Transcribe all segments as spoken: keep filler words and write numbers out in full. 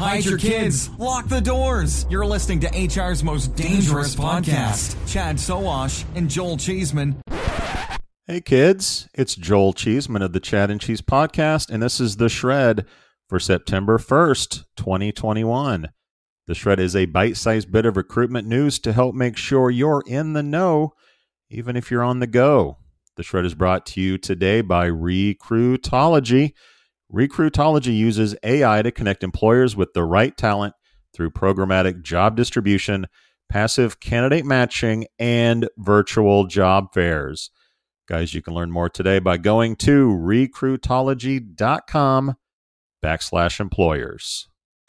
Hide your kids. Lock the doors. You're listening to H R's most dangerous podcast. Chad Sowash and Joel Cheeseman. Hey kids, it's Joel Cheeseman of the Chad and Cheese Podcast, and this is The Shred for September first, twenty twenty-one. The Shred is a bite-sized bit of recruitment news to help make sure you're in the know, even if you're on the go. The Shred is brought to you today by Recruitology. Recruitology uses A I to connect employers with the right talent through programmatic job distribution, passive candidate matching, and virtual job fairs. Guys, you can learn more today by going to recruitology.com backslash employers.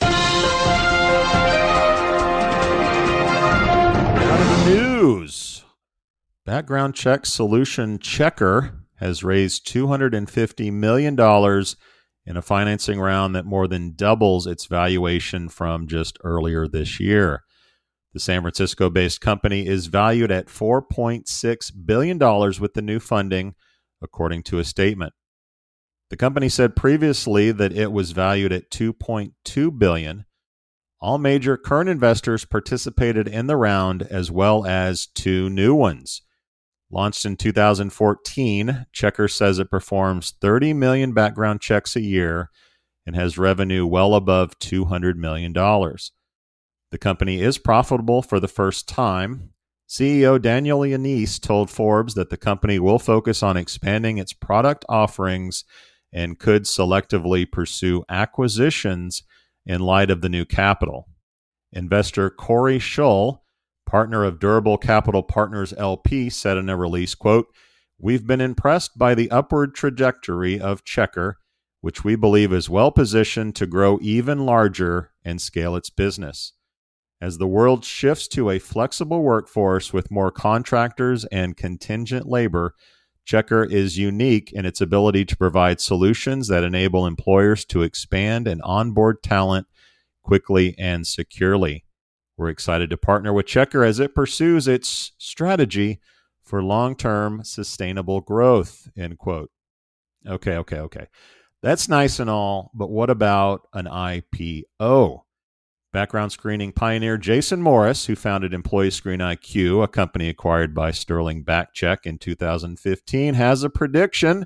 Out of the news, background check solution Checkr has raised two hundred fifty million dollars in a financing round that more than doubles its valuation from just earlier this year. The San Francisco-based company is valued at four point six billion dollars with the new funding, according to a statement. The company said previously that it was valued at two point two billion dollars. All major current investors participated in the round, as well as two new ones. Launched in two thousand fourteen, Checkr says it performs thirty million background checks a year and has revenue well above two hundred million dollars. The company is profitable for the first time. C E O Daniel Yannis told Forbes that the company will focus on expanding its product offerings and could selectively pursue acquisitions in light of the new capital. Investor Corey Shull, partner of Durable Capital Partners L P, said in a release, quote, "We've been impressed by the upward trajectory of Checkr, which we believe is well positioned to grow even larger and scale its business. As the world shifts to a flexible workforce with more contractors and contingent labor, Checkr is unique in its ability to provide solutions that enable employers to expand and onboard talent quickly and securely. We're excited to partner with Checkr as it pursues its strategy for long-term sustainable growth," end quote. Okay, okay, okay. That's nice and all, but what about an I P O? Background screening pioneer Jason Morris, who founded Employee Screen I Q, a company acquired by Sterling Backcheck in two thousand fifteen, has a prediction.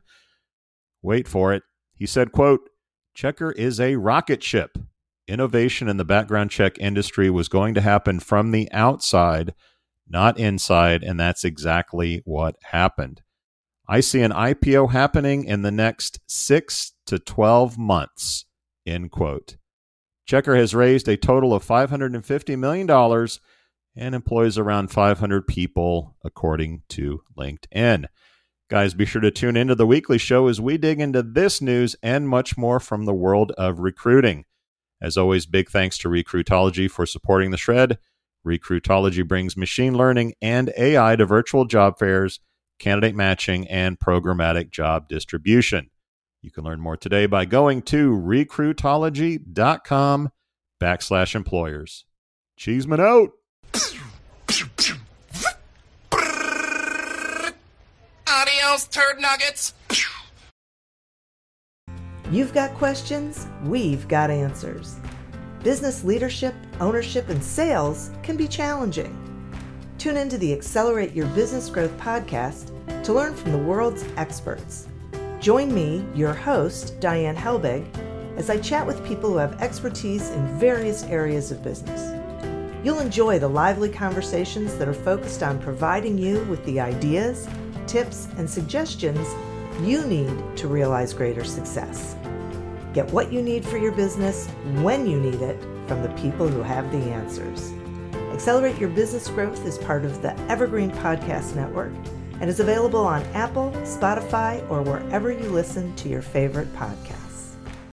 Wait for it. He said, quote, "Checkr is a rocket ship. Innovation in the background check industry was going to happen from the outside, not inside, and that's exactly what happened. I see an I P O happening in the next six to twelve months," end quote. Checkr has raised a total of five hundred fifty million dollars and employs around five hundred people, according to LinkedIn. Guys, be sure to tune into the weekly show as we dig into this news and much more from the world of recruiting. As always, big thanks to Recruitology for supporting The Shred. Recruitology brings machine learning and A I to virtual job fairs, candidate matching, and programmatic job distribution. You can learn more today by going to recruitology.com backslash employers. Cheeseman out. Adios, turd nuggets. You've got questions, we've got answers. Business leadership, ownership, and sales can be challenging. Tune into the Accelerate Your Business Growth podcast to learn from the world's experts. Join me, your host, Diane Helbig, as I chat with people who have expertise in various areas of business. You'll enjoy the lively conversations that are focused on providing you with the ideas, tips, and suggestions you need to realize greater success. Get what you need for your business when you need it from the people who have the answers. Accelerate Your Business Growth is part of the Evergreen Podcast Network and is available on Apple, Spotify, or wherever you listen to your favorite podcasts.